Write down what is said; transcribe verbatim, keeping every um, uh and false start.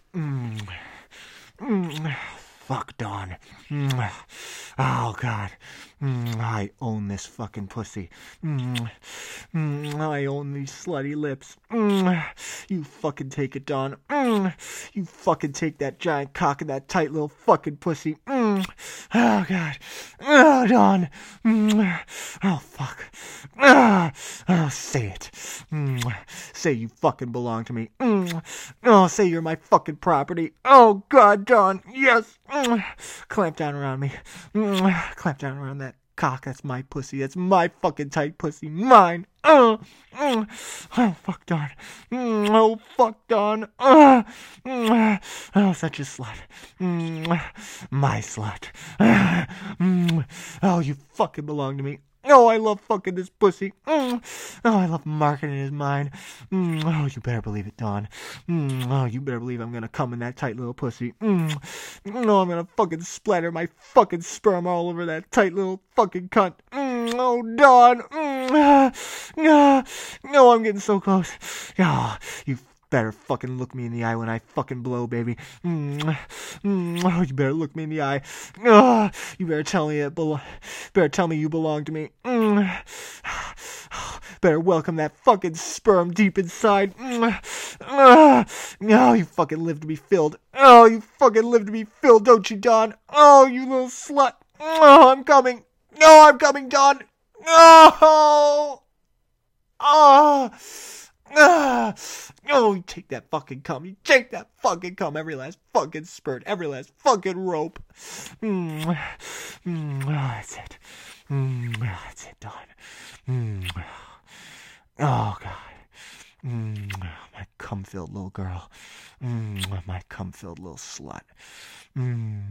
Mm. Mm. Fuck, Dawn. Mm. Oh, God. Mm. I own this fucking pussy. Mm. Mm. I own these slutty lips. Mm. You fucking take it, Dawn. Mm. You fucking take that giant cock and that tight little fucking pussy. Mm. Oh, God. Oh, Dawn. Mm. Oh, fuck. Ah. Oh, say it. Mm. Say you fucking belong to me. Mm. Oh, say you're my fucking property. Oh, God, Dawn. Yes. Mm. Clamp down around me. Mm. Clamp down around that cock. That's my pussy. That's my fucking tight pussy. Mine. Uh, mm. Oh, fuck, Dawn. Mm. Oh, fuck, Dawn. Uh, mm. Oh, such a slut. Mm. My slut. Uh, mm. Oh, you fucking belong to me. Oh, I love fucking this pussy. Mm. Oh, I love marking it as mine. Mm. Oh, you better believe it, Dawn. Mm. Oh, you better believe I'm gonna come in that tight little pussy. Mm. Oh, I'm gonna fucking splatter my fucking sperm all over that tight little fucking cunt. Mm. Oh, Dawn. Mm. Ah. Ah. No, I'm getting so close. Oh, you better fucking look me in the eye when I fucking blow, baby. Mm. Mm. Oh, you better look me in the eye. Oh, you better tell me it belo- better tell me you belong to me. Mm. Better welcome that fucking sperm deep inside. Mm. Oh, you fucking live to be filled. Oh, you fucking live to be filled, don't you, Dawn? Oh, you little slut. Oh, I'm coming. No, I'm coming, Dawn. No. Oh. Ah, oh, you take that fucking cum. You take that fucking cum. Every last fucking spurt. Every last fucking rope. Mm, mm, oh, that's it. Mm, oh, that's it, Dawn. Mm, oh, God. Mm, my cum-filled little girl. Mm, my cum-filled little slut. Mm,